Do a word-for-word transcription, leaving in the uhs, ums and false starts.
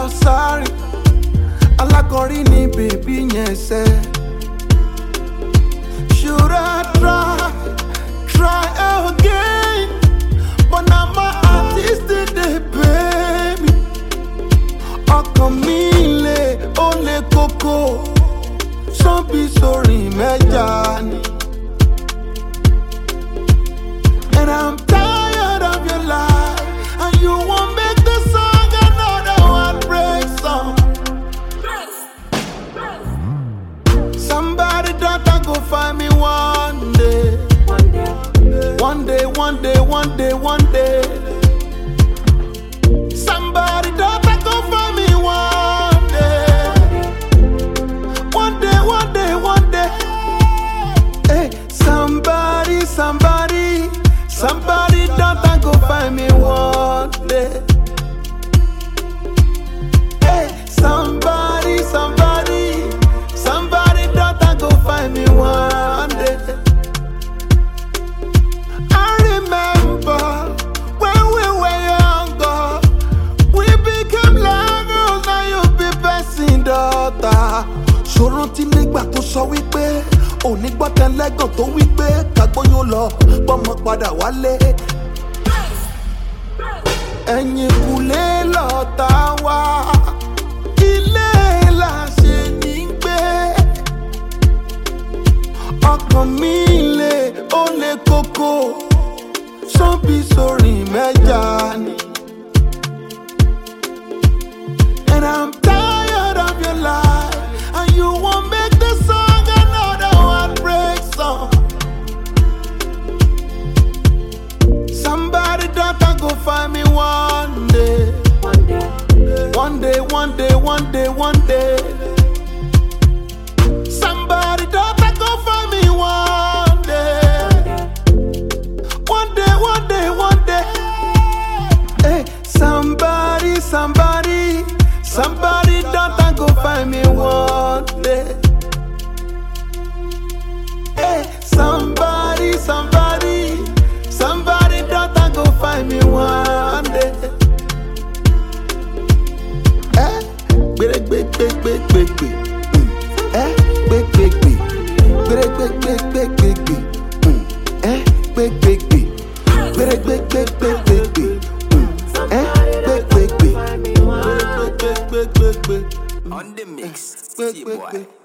sorry. Alákọ̀rí ni bèbí yẹn sẹ́. Should I try, try again? But now my artist dey pay me. Ọkàn mi le, ó le koko. Sọ́bí sórí mẹ́ja ni. And I'm tired of your life, and you won't make the song another heartbreak song. Somebody don't go find me one day. One day, one day, one day, one day. Somebody don't go find me one day. One day, one day, one day. Hey, somebody, somebody, somebody don't go find me one day. Hey, somebody, somebody, somebody don't go find me one day. I remember when we were younger, we became lovers, now you be passing daughter. Ṣòro tí nígbà tó sọ wípé òní gbọ́tẹ̀ lẹ́gàn tó wípé kàgbóyún lọ bọ́mọ padà wálé. Ẹ̀yìn kùlé lọ́ta wá, ilé la ṣe ní gbé. Ọkàn mi le, ó le koko. Sọ́bí sórí mẹ́ja ni. And I'm tired of your life, and you won't make the song another heartbreak song. Somebody don't go find me one day. One day, one day, one day, one day. Somebody don't go find me one day. One day, one day, one day. Hey, somebody, somebody, somebody don't go find me one day. Hey, somebody, somebody, somebody don't go find me one day. Eh, big, big, big, big, big, big. Mm. Eh, big, big, big. Big, big, big, big, big, big. Mm. Eh, big, big, big. Big, big, big, big, big, big. Mm. Eh, big, big, big. Big, big, big, big, big, big. On the mix, Big, see big, boy. big.